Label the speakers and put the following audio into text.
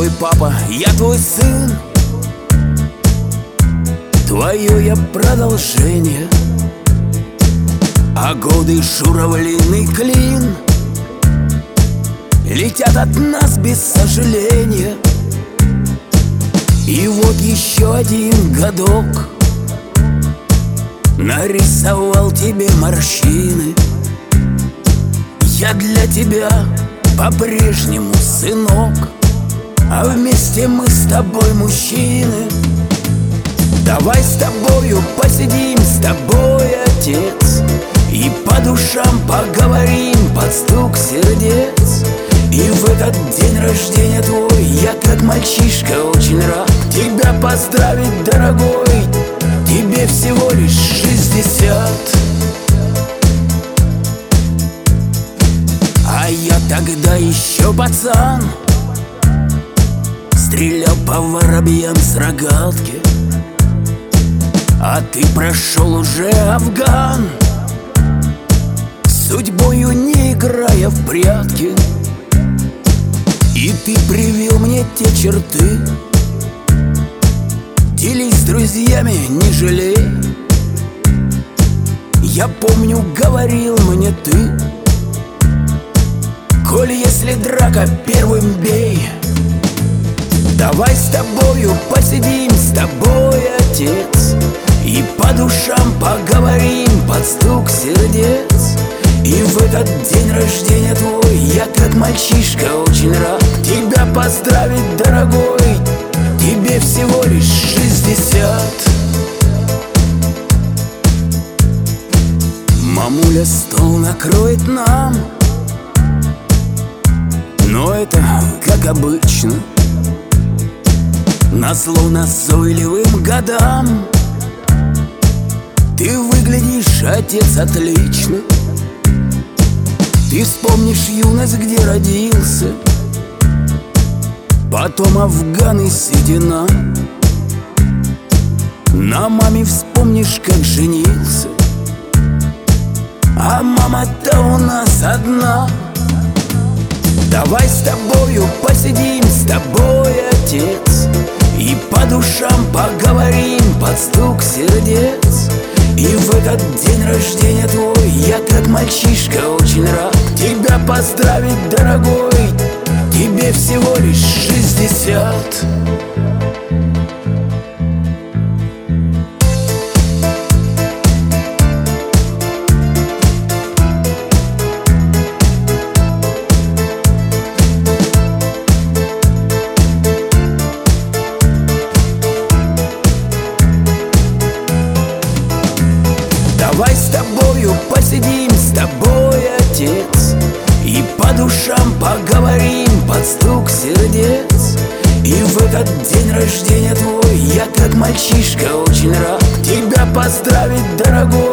Speaker 1: твой папа, я твой сын. Твое я продолжение, а годы журавлиный клин летят от нас без сожаления. И вот еще один годок нарисовал тебе морщины. Я для тебя по-прежнему сынок, а вместе мы с тобой мужчины. Давай с тобою посидим, с тобой, отец, и по душам поговорим под стук сердец. И в этот день рождения твой я как мальчишка очень рад тебя поздравить, дорогой. Тебе всего лишь 60. А я тогда еще пацан, стрелял по воробьям с рогатки. А ты прошел уже Афган, судьбою не играя в прятки. И ты привил мне те черты. Делись с друзьями, не жалей. Я помню, говорил мне ты: коль если драка, первым бей. Давай с тобою посидим, с тобой, отец, и по душам поговорим под стук сердец. И в этот день рождения твой я как мальчишка очень рад тебя поздравить, дорогой. Тебе всего лишь 60. Мамуля стол накроет нам, но это как обычно. Назло назойливым годам ты выглядишь, отец, отлично. Ты вспомнишь юность, где родился, потом Афган и седина. На маме вспомнишь, как женился, а мама-то у нас одна. Давай с тобою посидим, с тобой, отец, и по душам поговорим под стук сердец. И в этот день рождения твой я как мальчишка очень рад тебя поздравить, дорогой. Тебе всего лишь 60. Давай с тобою посидим, с тобой, отец, и по душам поговорим под стук сердец. И в этот день рождения твой я как мальчишка очень рад тебя поздравить, дорогой.